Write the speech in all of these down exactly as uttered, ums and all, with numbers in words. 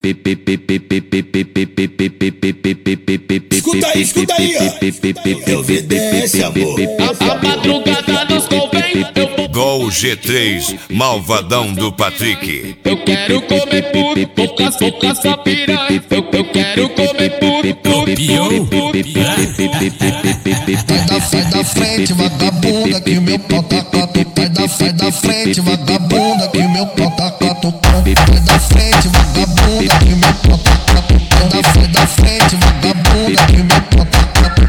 Escuta aí, escuta aí, ó. Evidência, amor. A, a madrugada nos convém. Eu, Gol G três, malvadão do Patrick. eu quero comer puto, pouca, pouca sua piranha. Eu, eu quero comer puto, puto, puto, puto. Sai da, sai da frente, vagabunda, que o meu pau tá quatro. Sai da, sai da frente, vagabunda, que o meu pau tá quatro. Sai da frente, vagabunda, que o meu pau tá quatro. Sai da, sai da frente, vagabunda, que o meu pau tá quatro.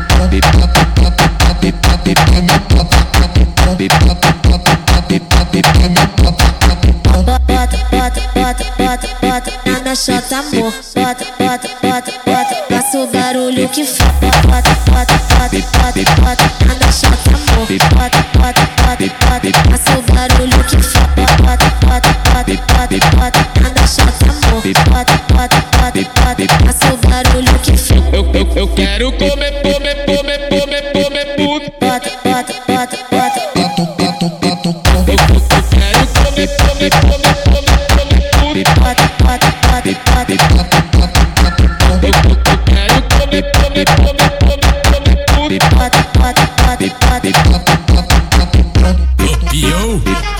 Bota, bota, bota, bota, bota na minha chota, amor. Bota, bota, bota, bota, faça o barulho que faz. Bota, bota, bota, bota, bota na minha chota, amor. Bota, bota, bota, bota, faça o barulho que faz. Bota, bota, bota, bota, bota na minha chota, amor. Bota, bota, bota, bota, faça o barulho que faz. Eu, eu, eu quero comer, comer, comer, comer, comer puto. Bota, bota, bota, bota. Pato, pato, pato, Eu, eu, eu quero comer, comer, comer, comer, comer puto. Bota, bota, bota, bota. Eu, eu, eu quero comer, comer, comer, comer, comer puto. Bota, bota, bota, bota. Yo,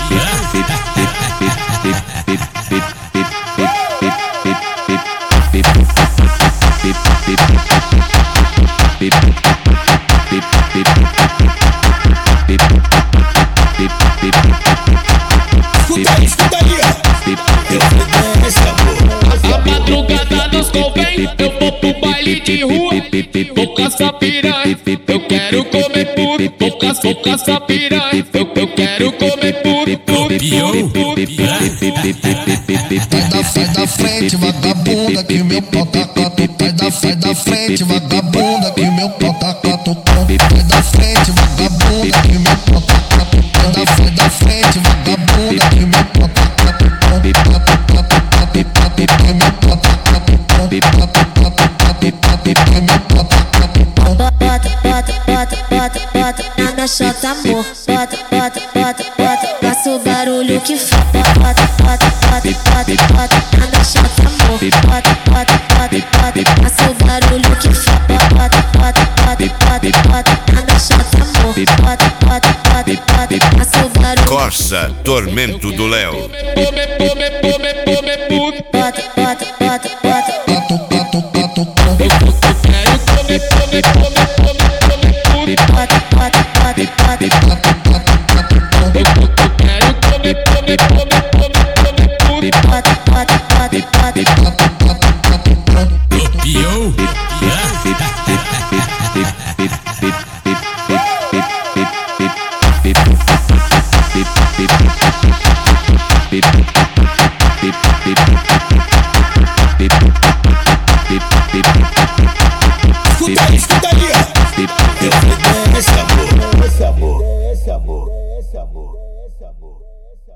Escuta aí, escuta aí, ó. Evidência, amor. A madrugada nos convém. Eu vou pro baile de rua, pouca sua piranha. Eu quero comer puto, pouca, pouca sua piranha. Eu, eu quero comer puto, puto, puto, puto. Sai da, sai da frente, vagabunda, que o meu pau tá quatro. Sai da, sai da frente, vagabunda, que o meu pau tá quatro. Sai da frente, vagabunda, que o meu pau tá quatro. Sai da, sai da frente, vagabunda, que o meu pau tá quatro. Bota, bota, bota, bota, bota na minha chota, amor. Bota, bota, bota, bota, faça o barulho que faz. Bota, bota, bota, bota, bota na minha chota, amor. Bota, bota, bota, bota, faça o barulho que faz. Bota, bota, bota, bota, bota na minha chota, amor. Bota, bota, bota, bota, faça o barulho. Corsa, Tormento do Léo. Comer, comer, comer, comer puto. Bota, bota, bota, bota. Pato, pato, pato, Eu, eu, eu quero comer, comer, comer, comer, comer puto. Bota, bota, bota, bota. Eu, eu, eu quero comer, comer, comer, comer, comer puto. Bota, bota, bota, bota. yo, Escuta aí, escuta aí, ó. Evidência, amor.